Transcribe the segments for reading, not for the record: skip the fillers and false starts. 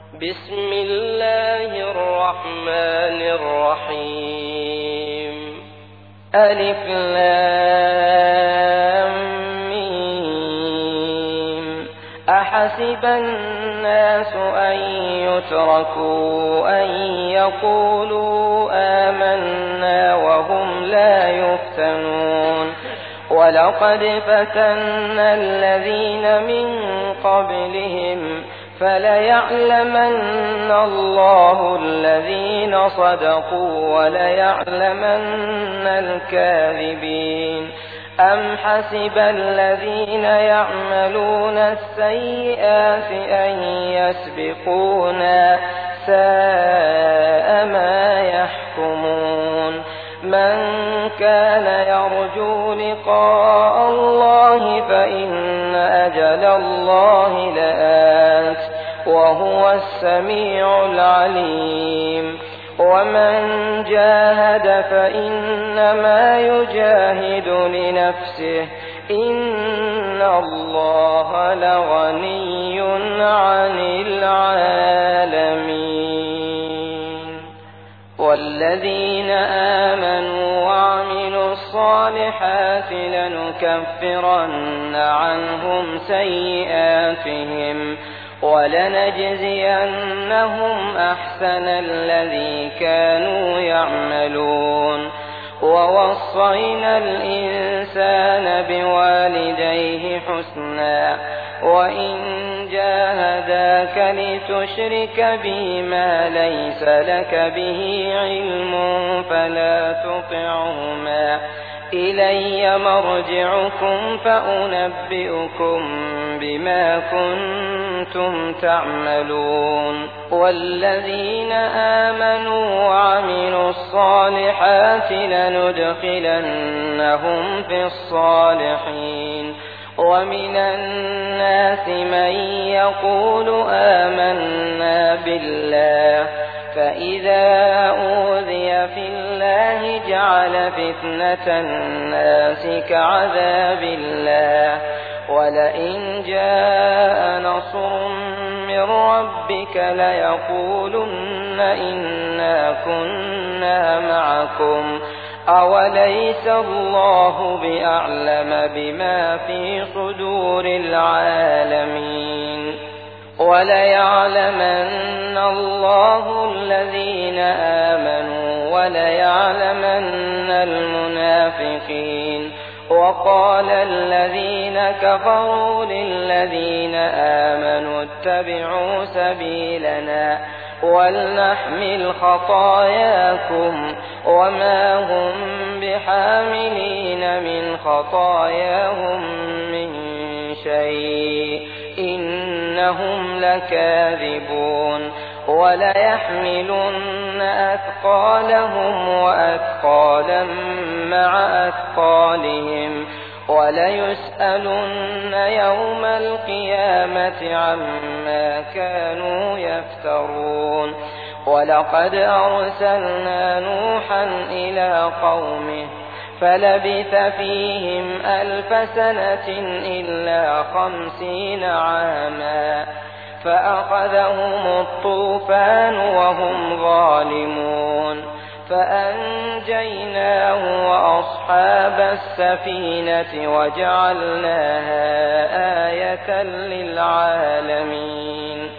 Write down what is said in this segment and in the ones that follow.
بسم الله الرحمن الرحيم. ألف لام ميم. أحسب الناس أن يتركوا أن يقولوا آمنا وهم لا يفتنون. ولقد فتنا الذين من قبلهم فليعلمن الله الذين صدقوا وليعلمن الكاذبين. أم حسب الذين يعملون السيئات أن يسبقونا ساء ما يحكمون. من كان يرجو لقاء الله فإن أجل الله لآت وهو السميع العليم. ومن جاهد فإنما يجاهد لنفسه إن الله لغني عن العالمين. والذين آمنوا وعملوا الصالحات لنكفرن عنهم سيئاتهم ولنجزينهم أحسن الذي كانوا يعملون. ووصينا الإنسان بوالديه حسنا وإن جاهداك لتشرك بي ما ليس لك به علم فلا تطعهما إلي مرجعكم فأنبئكم بما كنتم تعملون. والذين آمنوا وعملوا الصالحات لندخلنهم في الصالحين. ومن الناس من يقول آمنا بالله فإذا أوذي في الله جعل فتنة الناس كعذاب الله ولئن جاء نصر من ربك ليقولن إنا كنا معكم أوليس الله بأعلم بما في صدور العالمين. وليعلمن الله الذين آمنوا وليعلمن المنافقين. وقال الذين كفروا للذين آمنوا اتبعوا سبيلنا ولنحمل خطاياكم وما هم بحاملين من خطاياهم من شيء إنهم لكاذبون. وليحملن أثقالهم وأثقالا مع أثقالهم وليسألن يوم القيامة عما كانوا يفترون. ولقد أرسلنا نوحا إلى قومه فلبث فيهم 1000 سنة إلا 50 عاما فأخذهم الطوفان وهم ظالمون فأنجيناه وأصحاب السفينة وجعلناها آية للعالمين.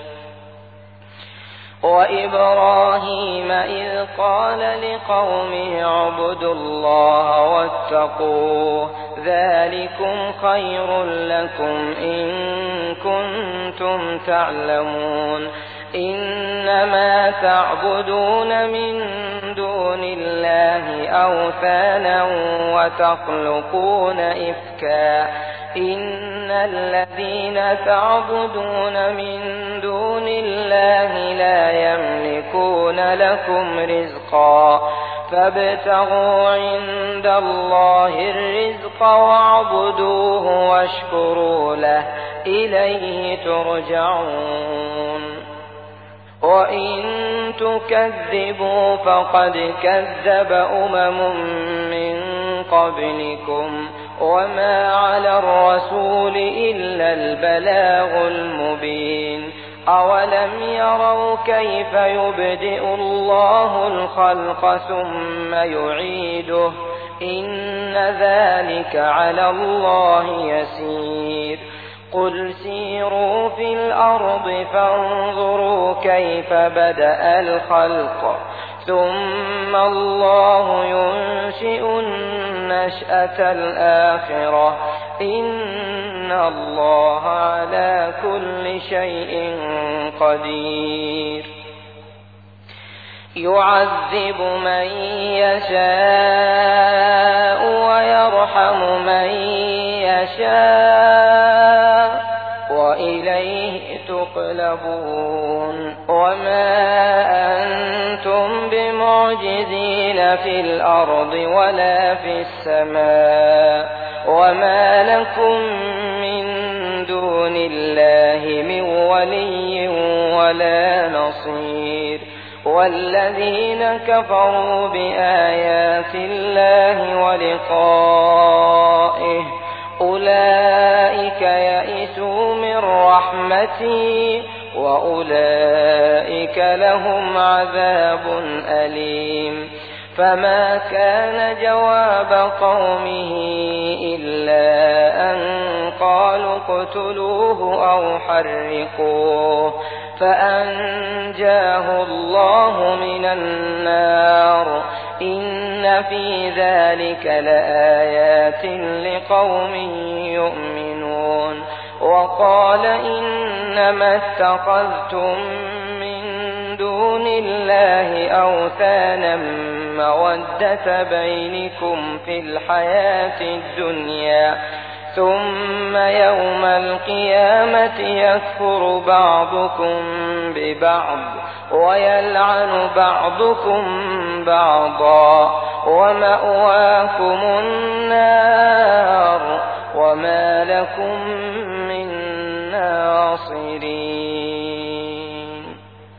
وإبراهيم إذ قال لقومه اعبدوا الله واتقوه ذلكم خير لكم إن كنتم تعلمون. إنما تعبدون من دون الله أوثانا وتخلقون إفكا إن الذين تعبدون من دون الله لا يملكون لكم رزقا فابتغوا عند الله الرزق واعبدوه واشكروا له إليه ترجعون. وإن تكذبوا فقد كذب من قبلكم وما على الرسول إلا البلاغ المبين. أولم يروا كيف يبدئ الله الخلق ثم يعيده إن ذلك على الله يسير قل سيروا في الأرض فانظروا كيف بدأ الخلق ثم الله ينشئ النشأة الآخرة إن الله على كل شيء قدير يعذب من يشاء ويرحم من يشاء وإليه تقلبون وما أنتم بمعجزين في الأرض ولا في السماء وما لكم من دون الله من ولي ولا نصير والذين كفروا بآيات الله ولقائه أولئك يئسوا من رحمتي وأولئك لهم عذاب أليم فما كان جواب قومه إلا أن قالوا اقتلوه أو حرقوه فأنجاه الله من النار إن في ذلك لآيات لقوم يؤمنون وقال إنما اتخذتم من دون الله أوثانا مودة بينكم في الحياة الدنيا ثم يوم القيامة يكفر بعضكم ببعض ويلعن بعضكم بعضا ومأواكم النار وما لكم من ناصرين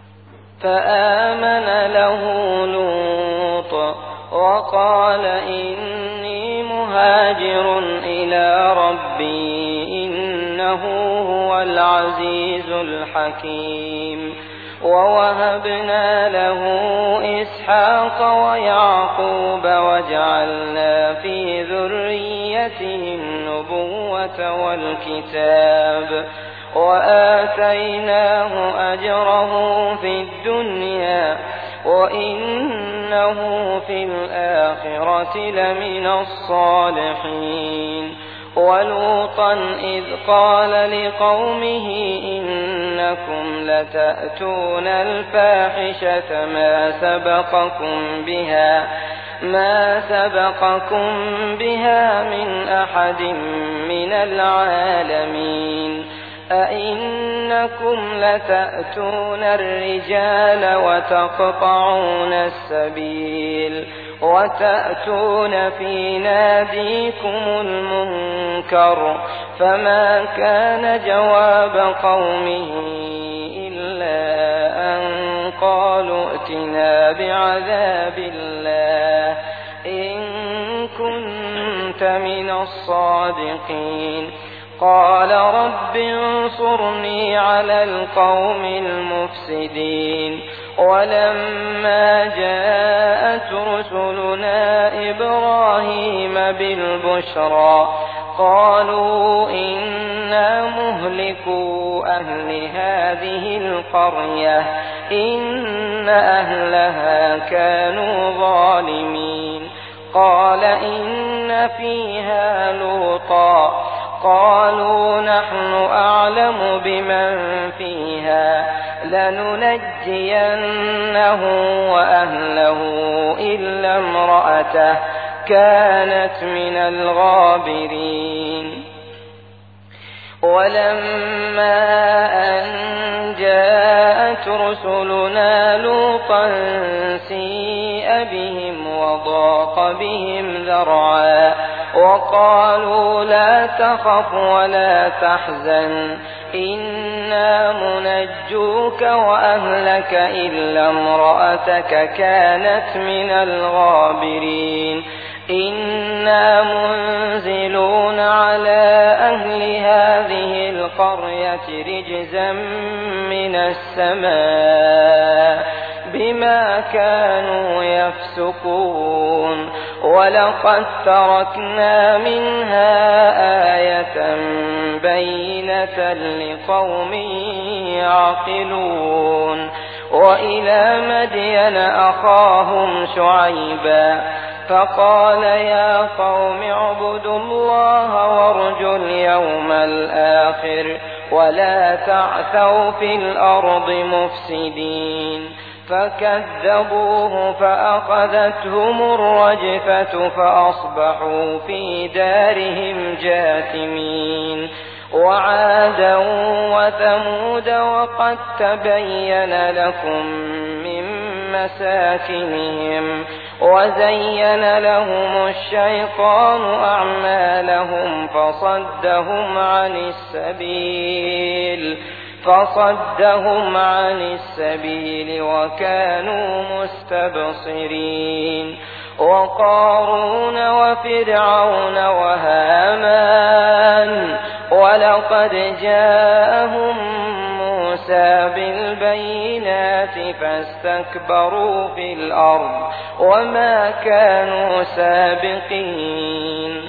فآمن له لوط وقال إني مهاجر إلى ربي إنه هو العزيز الحكيم ووهبنا له إسحاق ويعقوب وجعلنا في ذريته النبوة والكتاب وآتيناه أجره في الدنيا وإنه في الآخرة لمن الصالحين ولوطا إذ قال لقومه إنكم لتأتون الفاحشة ما سبقكم بها من أحد من العالمين أئنكم لتأتون الرجال وتقطعون السبيل وتأتون في ناديكم المنكر فما كان جواب قومه إلا أن قالوا ائتنا بعذاب الله إن كنت من الصادقين قال رب انصرني على القوم المفسدين ولما جاءت رسلنا إبراهيم بالبشرى قالوا إنا مهلكو أهل هذه القرية إن أهلها كانوا ظالمين قال إن فيها لوطا قالوا نحن أعلم بمن فيها لننجينه وأهله إلا امرأته كانت من الغابرين ولما أن جاءت رسلنا لوطا سيء بهم وضاق بهم ذرعا وقالوا لا تخف ولا تحزن إنا منجوك وأهلك إلا امرأتك كانت من الغابرين إنا منزلون على أهل هذه القرية رجزا من السماء بما كانوا يفسقون ولقد تركنا منها آية بينة لقوم يعقلون وإلى مدين أخاهم شعيبا فقال يا قوم اعبدوا الله وارجوا اليوم الآخر ولا تعثوا في الأرض مفسدين فكذبوه فأخذتهم الرجفة فأصبحوا في دارهم جاثمين وعادا وثمود وقد تبين لكم من مساكنهم وزين لهم الشيطان أعمالهم فصدهم عن السبيل وكانوا مستبصرين وقارون وفرعون وهامان ولقد جاءهم موسى بالبينات فاستكبروا في الأرض وما كانوا سابقين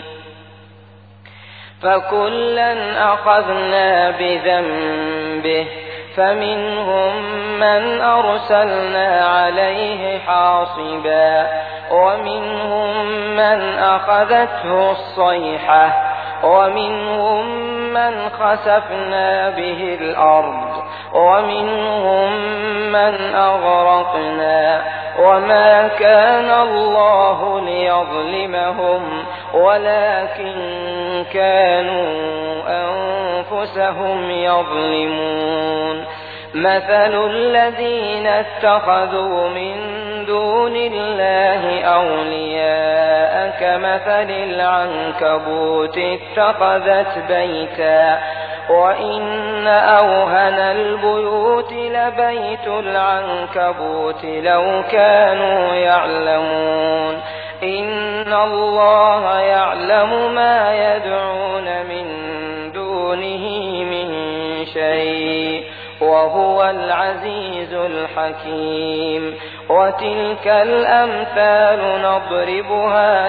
فكلا أخذنا بذنبه فمنهم من أرسلنا عليه حاصبا ومنهم من أخذته الصيحة ومنهم من خسفنا به الأرض ومنهم من أغرقنا وما كان الله ليظلمهم ولكن كانوا أنفسهم يظلمون مثل الذين اتخذوا من دون الله أولياء كمثل العنكبوت اتخذت بيتا وإن أوهن البيوت لبيت العنكبوت لو كانوا يعلمون إن الله يعلم ما يدعون من دونه من شيء وهو العزيز الحكيم وتلك الأمثال نضربها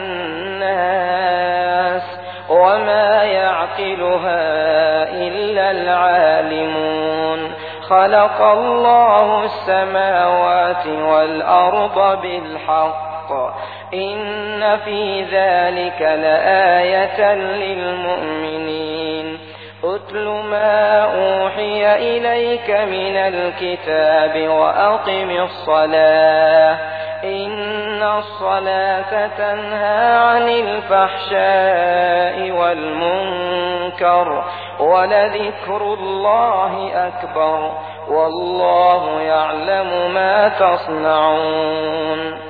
للناس وما يعقلها إلا العالمون خلق الله السماوات والأرض بالحق إن في ذلك لآية للمؤمنين أتل ما أوحي إليك من الكتاب وأقم الصلاة إن الصلاة تنهى عن الفحشاء والمنكر ولذكر الله أكبر والله يعلم ما تصنعون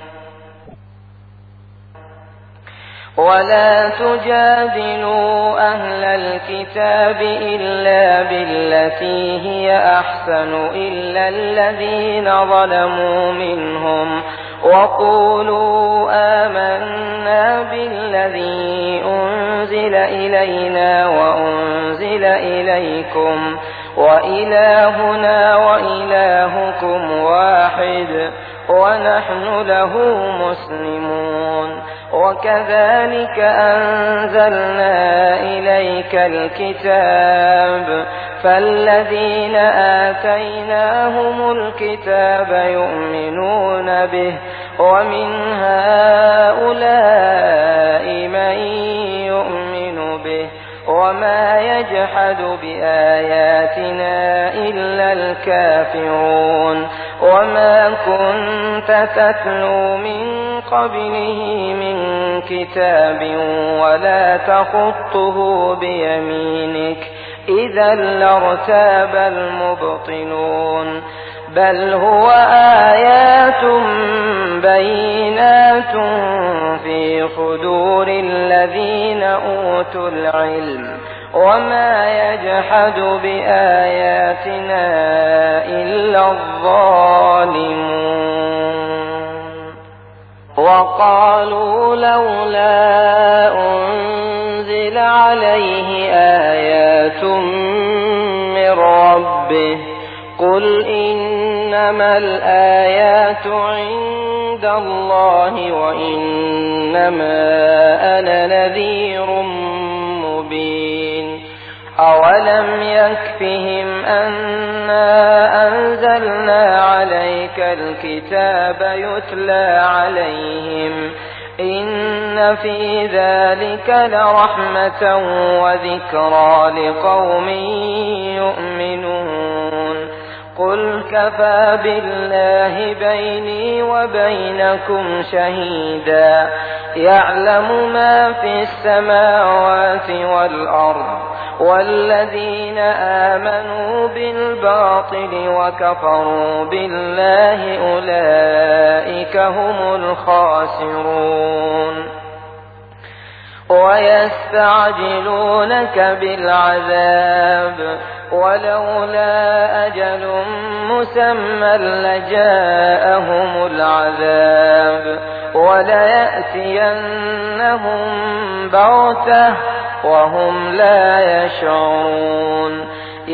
ولا تجادلوا أهل الكتاب إلا بالتي هي أحسن إلا الذين ظلموا منهم وقولوا آمنا بالذي أنزل إلينا وأنزل إليكم وإلهنا وإلهكم واحد ونحن له مسلمون وكذلك أنزلنا إليك الكتاب فالذين آتيناهم الكتاب يؤمنون به ومن هؤلاء من يؤمن به وما يجحد بآياتنا إلا الكافرون وما كنت تتلو من قبله من كتاب ولا تخطه بيمينك إذا لارتاب المبطلون بل هو آيات بينات في صدور الذين أوتوا العلم وما يجحد بآياتنا إلا الظالمون وقالوا لولا أنزل عليه آيات من ربه قل إنما الآيات عند الله وإنما أنا نذير مبين أولم يكفهم أنا أنزلنا عليك الكتاب يتلى عليهم إن في ذلك لرحمة وذكرى لقوم يؤمنون قل كفى بالله بيني وبينكم شهيدا يعلم ما في السماوات والأرض والذين آمنوا بالباطل وكفروا بالله أولئك هم الخاسرون ويستعجلونك بالعذاب ولولا أجل مسمى لجاءهم العذاب وليأتينهم بغتة وهم لا يشعرون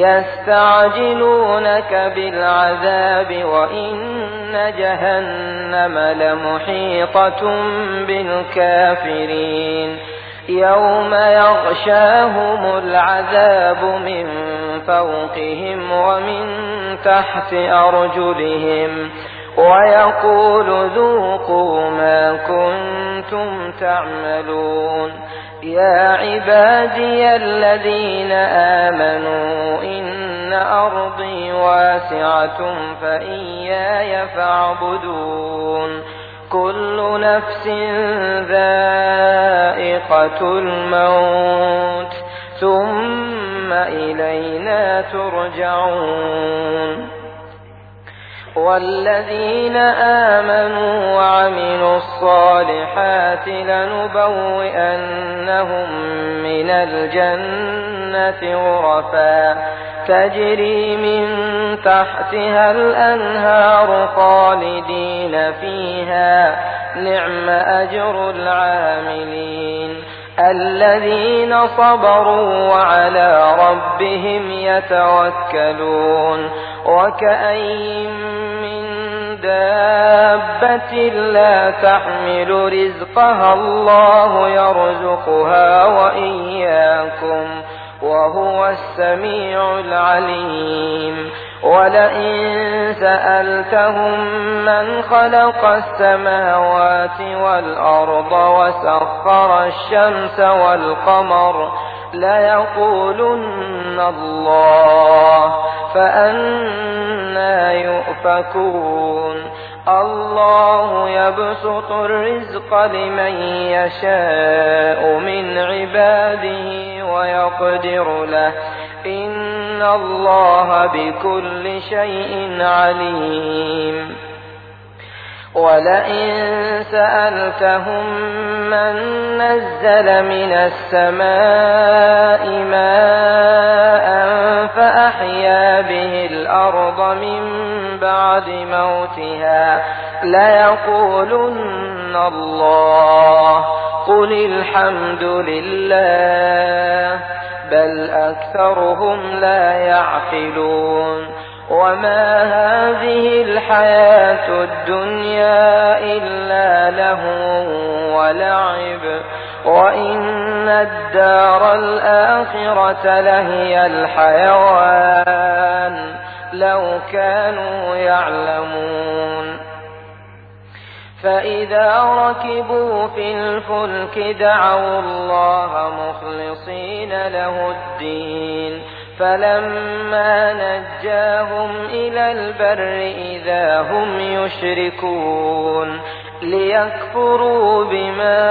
يستعجلونك بالعذاب وإن جهنم لمحيطة بالكافرين يوم يغشاهم العذاب من فوقهم ومن تحت أرجلهم ويقول ذوقوا ما كنتم تعملون يا عبادي الذين آمنوا إن أرضي واسعة فإياي فاعبدون كل نفس ذائقة الموت ثم إلينا ترجعون والذين آمنوا وعملوا الصالحات لنبوئنهم من الجنة غرفا تجري من تحتها الأنهار خالدين فيها نعم أجر العاملين الذين صبروا وعلى ربهم يتوكلون وكأين من دابة لا تحمل رزقها الله يرزقها وإياكم وهو السميع العليم ولئن سألتهم من خلق السماوات والأرض وسخر الشمس والقمر ليقولن الله فأنى يؤفكون الله يبسط الرزق لمن يشاء من عباده ويقدر له إن الله بكل شيء عليم ولئن سألتهم من نزل من السماء ماء فأحيا به الأرض من بعد موتها ليقولن الله قل الحمد لله بل أكثرهم لا يعقلون وما هذه الحياة الدنيا إلا لهو ولعب وإن الدار الآخرة لهي الحيوان لو كانوا يعلمون فإذا ركبوا في الفلك دعوا الله مخلصين له الدين فلما نجاهم إلى البر إذا هم يشركون ليكفروا بما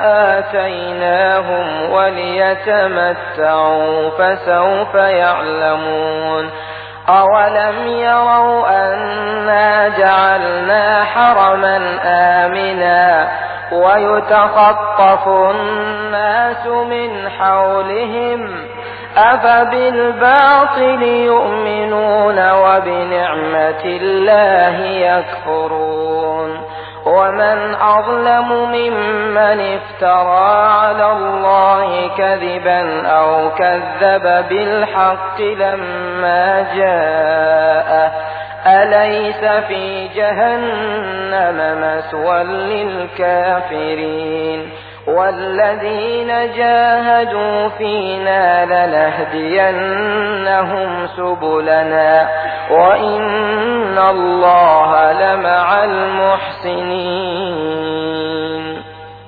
آتيناهم وليتمتعوا فسوف يعلمون أولم يروا أنا جعلنا حرما آمنا ويتخطف الناس من حولهم أفبالباطل يؤمنون وبنعمة الله يكفرون ومن أظلم ممن افترى على الله كذبا أو كذب بالحق لما جاءه أليس في جهنم مثوى للكافرين والذين جاهدوا فينا لنهدينهم سبلنا وإن الله لمع المحسنين.